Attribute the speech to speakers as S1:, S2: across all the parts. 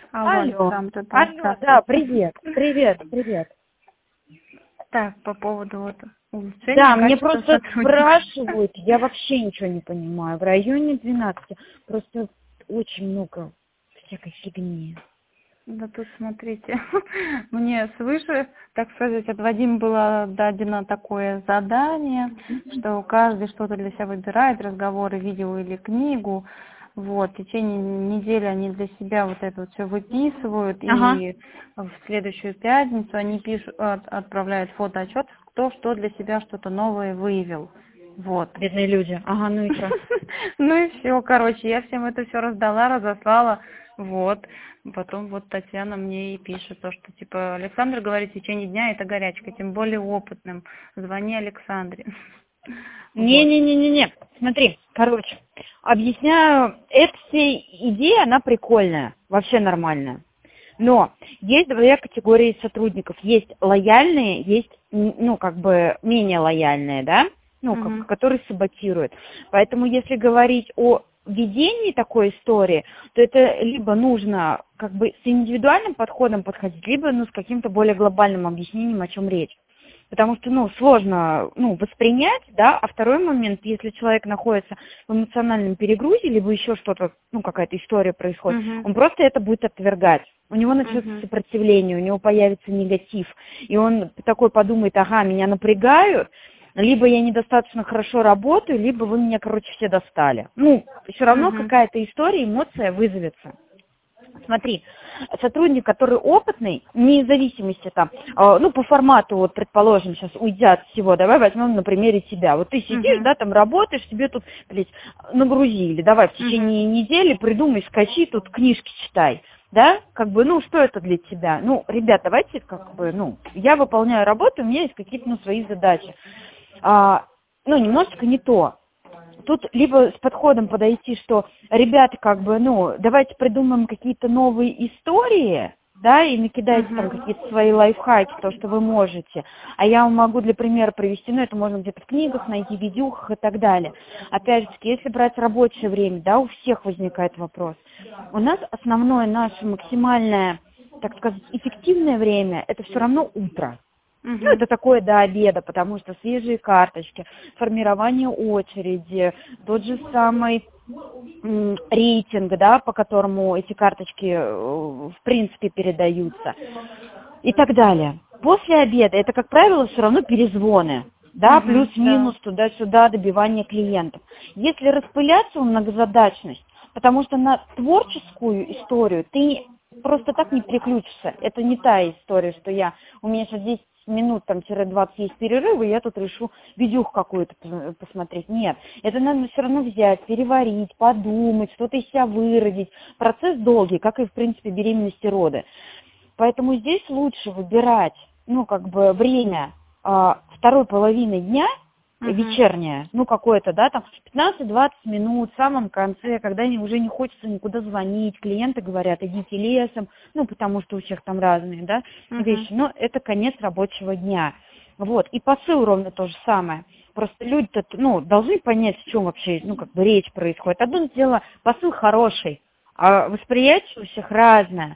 S1: Алло,
S2: Алло,
S1: Александр, да,
S2: алло, да,
S1: здравствуйте.
S2: привет, привет, привет.
S1: Так, по поводу вот улучшения
S2: Да, мне
S1: качества
S2: просто
S1: сотрудников.
S2: спрашивают, я вообще ничего не понимаю. В районе 12 просто очень много всякой фигни.
S1: Да тут смотрите, мне свыше, так сказать, от Вадима было дадено такое задание, что каждый что-то для себя выбирает, разговоры, видео или книгу. Вот, в течение недели они для себя вот это вот все выписывают,
S2: Ага,
S1: и в следующую пятницу они пишут, отправляют фотоотчет, кто что для себя что-то новое выявил. Вот.
S2: бедные люди. Ага, ну и что?
S1: Ну и все, короче, я всем это все раздала, разослала, вот. Потом вот Татьяна мне и пишет, то, что типа Александр говорит, в течение дня это горячка, тем более опытным. Звони Александре. Вот.
S2: Не-не-не-не-не, смотри, короче, объясняю, эта вся идея, она прикольная, вообще нормальная. Но есть две категории сотрудников. Есть лояльные, есть, ну, как бы, менее лояльные, да? Ну,
S1: Мгм.
S2: которые саботируют. Поэтому, если говорить о ведении такой истории, то это либо нужно, как бы, с индивидуальным подходом подходить, либо, ну, с каким-то более глобальным объяснением, о чем речь. Потому что, ну, сложно, ну, воспринять, да, а второй момент, если человек находится в эмоциональном перегрузе, либо еще что-то, ну, какая-то история происходит,
S1: Мгм.
S2: он просто это будет отвергать. У него начнется
S1: Мгм.
S2: сопротивление, у него появится негатив, и он такой подумает, ага, меня напрягают, либо я недостаточно хорошо работаю, либо вы меня, короче, все достали. Ну, все равно
S1: Мгм.
S2: какая-то история, эмоция вызовется. Смотри, сотрудник, который опытный, вне зависимости там, ну, по формату, вот, предположим, сейчас уйдя от всего, давай возьмем на примере тебя. Вот ты сидишь,
S1: Мгм.
S2: да, там работаешь, тебе тут, блядь, нагрузили, давай в
S1: Мгм.
S2: течение недели придумай, скачи, тут книжки читай. Да, как бы, ну, что это для тебя? Ну, ребят, давайте, как бы, ну, я выполняю работу, у меня есть какие-то, ну, свои задачи. Ну, немножечко не то. Тут либо с подходом подойти, что, ребята, как бы, ну, давайте придумаем какие-то новые истории, да, и накидайте там
S1: Мгм.
S2: какие-то свои лайфхаки, то, что вы можете. А я вам могу для примера привести, ну, это можно где-то в книгах найти, в видюхах и так далее. Опять же, если брать рабочее время, да, у всех возникает вопрос. У нас основное наше максимальное, так сказать, эффективное время, это все равно утро. Ну,
S1: Мгм.
S2: это такое до обеда, потому что свежие карточки, формирование очереди, тот же самый рейтинг, да, по которому эти карточки, в принципе, передаются и так далее. После обеда это, как правило, все равно перезвоны, да,
S1: Мгм.
S2: плюс-минус
S1: Да.
S2: туда-сюда добивание клиентов. Если распыляться в многозадачность, потому что на творческую историю ты просто так не переключишься. Это не та история, что у меня сейчас 10 минут, там, 20 есть перерывы, я тут решу видюху какую-то посмотреть. Нет, это надо все равно взять, переварить, подумать, что-то из себя выродить. Процесс долгий, как и, в принципе, беременность и роды. Поэтому здесь лучше выбирать, ну, как бы, время второй половины дня,
S1: Мгм.
S2: вечернее, ну, какое-то, да, там, 15-20 минут в самом конце, когда уже не хочется никуда звонить, клиенты говорят, идите лесом, ну, потому что у всех там разные, да,
S1: Мгм.
S2: вещи, но это конец рабочего дня. Вот, и посыл ровно то же самое. Просто люди-то, ну, должны понять, в чем вообще, ну, как бы речь происходит. Одно дело, посыл хороший, а восприятие у всех разное.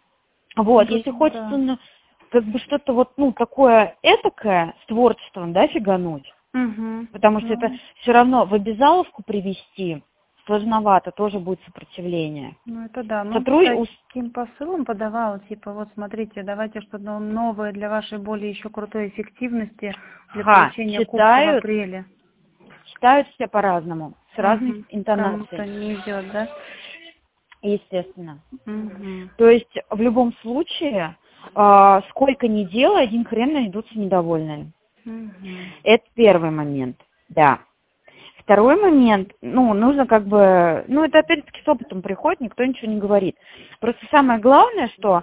S1: Ну
S2: Вот,
S1: тут,
S2: если хочется,
S1: да.
S2: ну, как бы что-то вот, ну, такое этакое с творчеством, да, фигануть,
S1: Мгм.
S2: потому что это
S1: Ну,
S2: все равно в обязаловку привести сложновато, тоже будет сопротивление.
S1: ну это да. Ну тут
S2: Сотру...
S1: таким посылом подавала, типа, вот смотрите, давайте что-то новое для вашей более еще крутой эффективности для получения кубка в
S2: читают,
S1: апреле.
S2: читают все по-разному, с разной
S1: Угу. Кому-то
S2: интонацией,
S1: не идет, да?
S2: естественно.
S1: Угу.
S2: То есть в любом случае, сколько ни делай, один хрен найдутся недовольные.
S1: Угу.
S2: Это первый момент, да. Второй момент, ну, нужно как бы, ну, это опять-таки с опытом приходит, никто ничего не говорит. Просто самое главное, что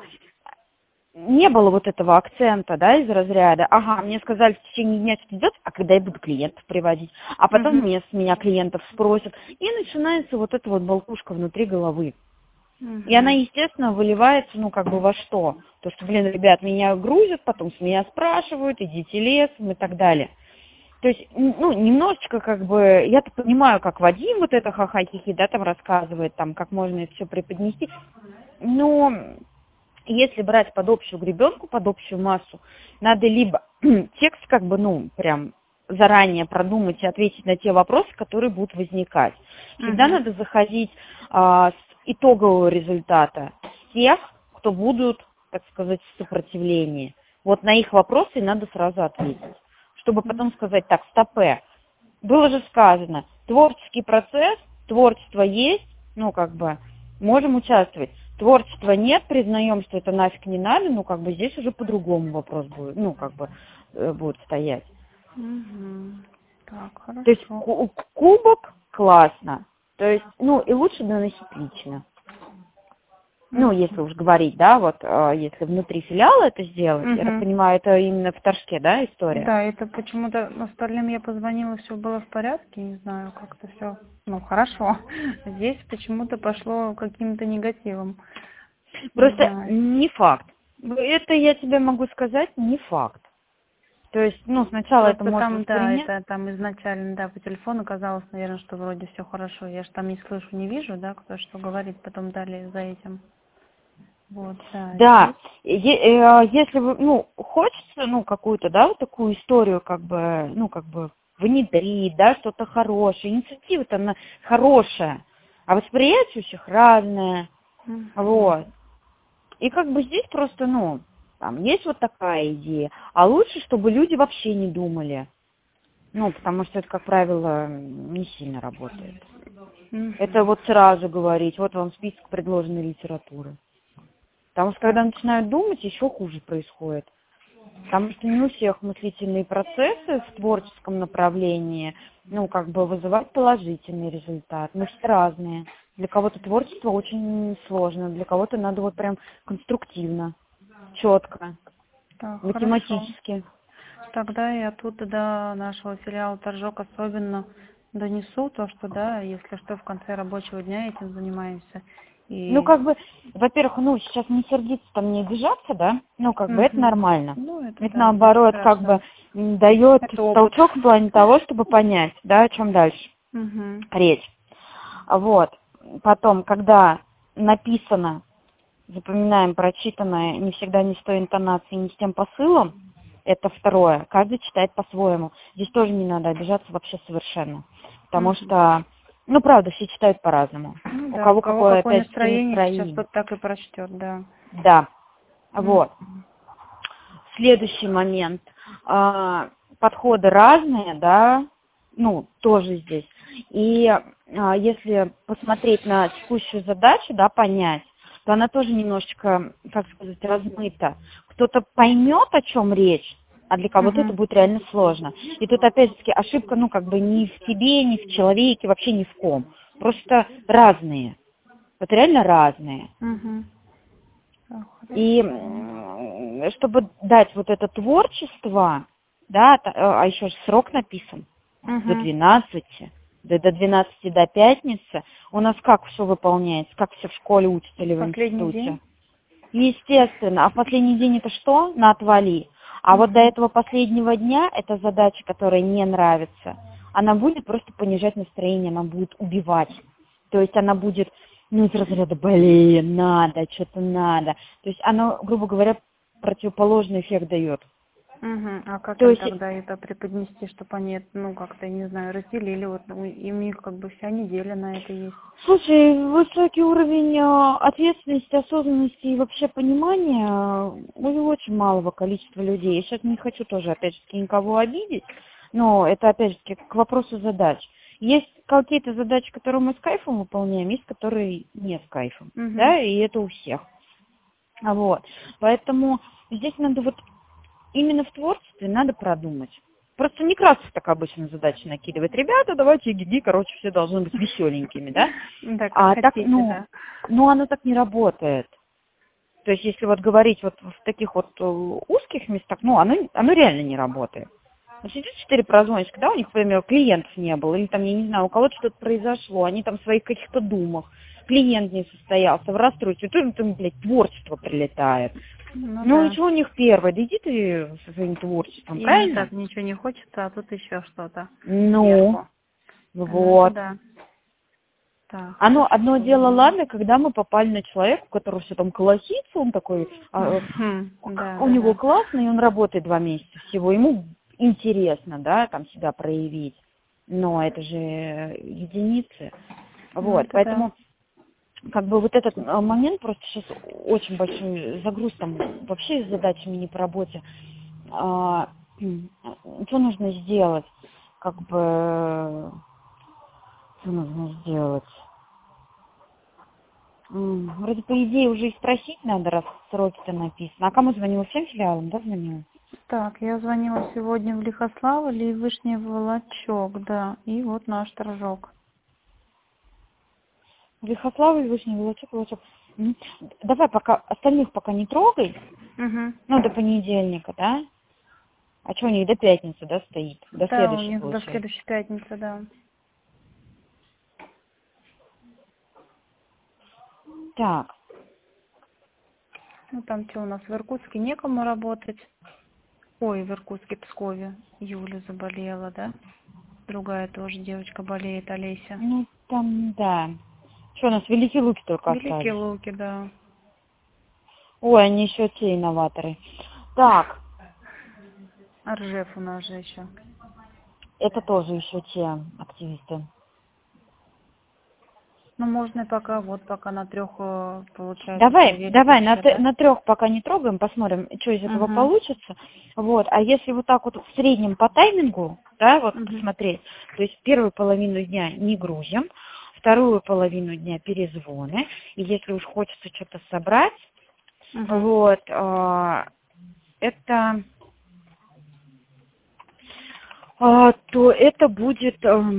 S2: не было вот этого акцента, да, из разряда, ага, мне сказали, в течение дня что-то идет, а когда я буду клиентов приводить, а потом
S1: Угу.
S2: с меня клиентов спросят. И начинается вот эта вот болтушка внутри головы. И она,
S1: Угу.
S2: естественно, выливается, ну, как бы во что? То, что, блин, ребят, меня грузят, потом с меня спрашивают, идите лесом и так далее. То есть, ну, немножечко, как бы, я-то понимаю, как Вадим вот это ха-ха-хи-хи, да, там рассказывает, там, как можно это все преподнести, но Если брать под общую гребенку, под общую массу, надо либо текст как бы, ну, прям заранее продумать и ответить на те вопросы, которые будут возникать. Всегда надо заходить с итогового результата, с тех, кто будут, так сказать, в сопротивлении. Вот на их вопросы надо сразу ответить, чтобы потом сказать, так, стопэ. Было же сказано, творческий процесс, творчество есть, ну, как бы, можем участвовать. Творчества нет, признаем, что это нафиг не надо, ну, как бы, здесь уже по-другому вопрос будет, ну, как бы, будет стоять.
S1: Так, хорошо.
S2: То есть кубок классно, то есть, ну, и лучше доносить лично. Ну, если уж говорить, да, вот, если внутри филиала это сделать, я так понимаю, это именно в Торжке, да, история?
S1: Да, это почему-то остальным я позвонила, все было в порядке, не знаю, как-то все, ну, хорошо. Здесь почему-то пошло каким-то негативом.
S2: Просто не факт. Это я тебе могу сказать, не факт. То есть, ну, сначала
S1: Просто
S2: это можно
S1: там, да,
S2: воспринять.
S1: это там изначально, да, по телефону казалось, наверное, что вроде все хорошо. Я же там не слышу, не вижу, да, кто что говорит потом далее за этим. Вот, да.
S2: Да, если вы, ну, хочется, ну, какую-то, да, вот такую историю, как бы, ну, как бы внедрить, да, что-то хорошее, инициатива-то она хорошая, а восприятие у всех разное, вот. И как бы здесь просто, ну, там есть вот такая идея, а лучше, чтобы люди вообще не думали, ну, потому что это, как правило, не сильно работает. Это вот сразу говорить, вот вам список предложенной литературы. Потому что когда начинают думать, еще хуже происходит. Потому что не у всех мыслительные процессы в творческом направлении, ну, как бы вызывают положительный результат. Мы все разные. Для кого-то творчество очень сложно, для кого-то надо вот прям конструктивно, четко, математически.
S1: Тогда я тут до нашего филиала Торжок особенно донесу то, что, да, если что, в конце рабочего дня этим занимаемся. И...
S2: Ну, как бы, во-первых, ну, сейчас не сердиться, там не обижаться, да, ну, как бы это нормально.
S1: Ну, это да,
S2: наоборот, как бы дает толчок в плане того, чтобы понять, да, о чем дальше речь. Вот. Потом, когда написано, запоминаем прочитанное, не всегда не с той интонацией, не с тем посылом, это второе. Каждый читает по-своему. Здесь тоже не надо обижаться вообще совершенно. Потому что, ну, правда, все читают по-разному.
S1: Ну,
S2: у кого какое, опять
S1: настроение, сейчас тот так и прочтет, да.
S2: Да. Вот. Следующий момент. Подходы разные, да, ну, тоже здесь. И если посмотреть на текущую задачу, да, понять, то она тоже немножечко, как сказать, размыта. Кто-то поймет, о чем речь, а для кого-то это будет реально сложно. И тут, опять-таки, ошибка, ну, как бы не в тебе, не в человеке, вообще ни в ком. Просто разные. Вот реально разные. И чтобы дать вот это творчество, да, а еще же срок написан, до 12, до 12 до пятницы, у нас как все выполняется, как все в школе учатся или в институте?
S1: День?
S2: Естественно. А в последний день это что? На отвали. А вот до этого последнего дня эта задача, которая не нравится, она будет просто понижать настроение, она будет убивать. То есть она будет, ну, из разряда, блин, надо, что-то надо. То есть она, грубо говоря, противоположный эффект дает.
S1: А как
S2: То
S1: им
S2: есть...
S1: тогда это преподнести, чтобы они, ну, как-то, не знаю, разделили, вот, ну, и у них как бы вся неделя на это есть.
S2: Слушай, высокий уровень ответственности, осознанности и вообще понимания у очень малого количества людей. Я сейчас не хочу тоже, опять же, никого обидеть, но это, опять же, к вопросу задач. Есть какие-то задачи, которые мы с кайфом выполняем, есть, которые не с кайфом, да, и это у всех. Вот, поэтому здесь надо вот именно в творчестве надо продумать. Просто Некрасов так обычно задачи накидывает. Ребята, давайте гиги, короче, все должны быть веселенькими, да?
S1: Да, как хотите, да.
S2: Ну, оно так не работает. То есть, если вот говорить вот в таких вот узких местах, ну, оно реально не работает. Сидят 4 прозвонщика, да, у них, например, клиентов не было, или там, я не знаю, у кого-то что-то произошло, они там в своих каких-то думах, клиент не состоялся, в расстройстве, тут им, блядь, творчество прилетает. Ну да. И что у них первое? Да иди ты со своим творчеством,
S1: и
S2: правильно?
S1: Так ничего не хочется, а тут еще что-то.
S2: Ну, вот.
S1: Да. Так,
S2: Одно
S1: хорошо.
S2: дело, ладно, когда мы попали на человека, у которого все там колосится, он такой,
S1: Да,
S2: у
S1: да,
S2: него
S1: да.
S2: классно, и он работает 2 месяца всего, ему интересно, да, там себя проявить, но это же единицы,
S1: Ну,
S2: вот,
S1: это да.
S2: поэтому как бы вот этот момент просто сейчас очень большой загруз там вообще с задачами не по работе. Что нужно сделать? Как бы, что нужно сделать? Вроде по идее уже и спросить надо, раз сроки-то написано. А кому звонила? Всем филиалам, да, звонила?
S1: Так, я звонила сегодня в Лихославль и Вышний Волочок, да, и вот наш торжок.
S2: Лихославль, Вышний Волочок, Волочок. Давай пока, остальных пока не трогай,
S1: Угу.
S2: ну, до понедельника, да? А что у них до пятницы, да, стоит? До
S1: Да, у
S2: следующей,
S1: них до
S2: получается.
S1: следующей пятницы, да.
S2: Так,
S1: Ну, там что у нас в Иркутске некому работать. Ой, в Иркутске, Пскове. Юля заболела, да? Другая тоже девочка болеет, Олеся.
S2: ну, там, да. Что, у нас Великие Луки только
S1: Великие
S2: остались?
S1: Луки, да.
S2: Ой, они еще те инноваторы. Так,
S1: А Ржев у нас же еще.
S2: это тоже еще те активисты.
S1: Ну, можно пока, вот пока на 3, получается,
S2: Давай,
S1: проверить
S2: давай,
S1: вообще, да?
S2: на 3 пока не трогаем, посмотрим, что из этого
S1: Угу.
S2: получится. Вот, а если вот так вот в среднем по таймингу, да, вот
S1: Угу.
S2: посмотреть, то есть первую половину дня не грузим, вторую половину дня перезвоны, и если уж хочется что-то собрать,
S1: Угу.
S2: вот, это, то это будет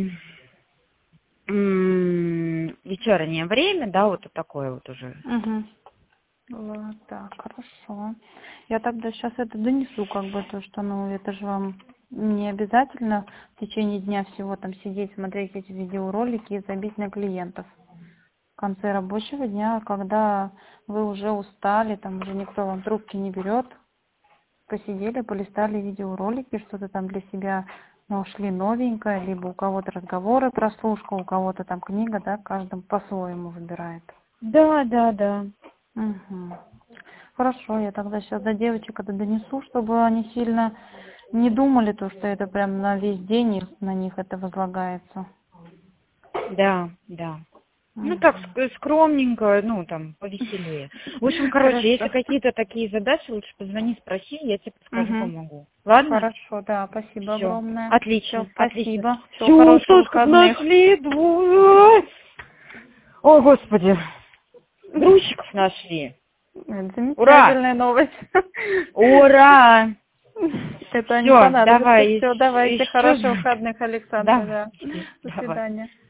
S2: вечернее время, да, вот такое вот уже.
S1: Угу. Вот так, хорошо. Я тогда сейчас это донесу, как бы то, что, ну, это же вам не обязательно в течение дня всего там сидеть, смотреть эти видеоролики и забить на клиентов. В конце рабочего дня, когда вы уже устали, там уже никто вам трубки не берет, посидели, полистали видеоролики, что-то там для себя нашли новенькое, либо у кого-то разговоры, прослушка, у кого-то там книга, да, каждый по-своему выбирает.
S2: Да, да, да.
S1: Угу. Хорошо, я тогда сейчас до девочек это донесу, чтобы они сильно не думали, то, что это прям на весь день и на них это возлагается.
S2: Да, да. Ну так,
S1: Угу.
S2: скромненько, ну там, повеселее. В общем, короче, если
S1: Хорошо.
S2: какие-то такие задачи, лучше позвони, спроси, я тебе подскажу,
S1: Угу.
S2: помогу. Ладно?
S1: Хорошо, да, спасибо
S2: Все.
S1: огромное. Все,
S2: Отлично, отлично.
S1: спасибо. Всего
S2: Все,
S1: хороших
S2: Сашка,
S1: выходных.
S2: нашли двух. О, Господи. Грузчиков нашли.
S1: Это
S2: Ура!
S1: замечательная новость.
S2: Ура!
S1: Это не
S2: Все,
S1: понадобится.
S2: давай.
S1: Все, давайте.
S2: Еще.
S1: Хороших выходных, Александра.
S2: Да.
S1: Да. До
S2: Давай.
S1: свидания.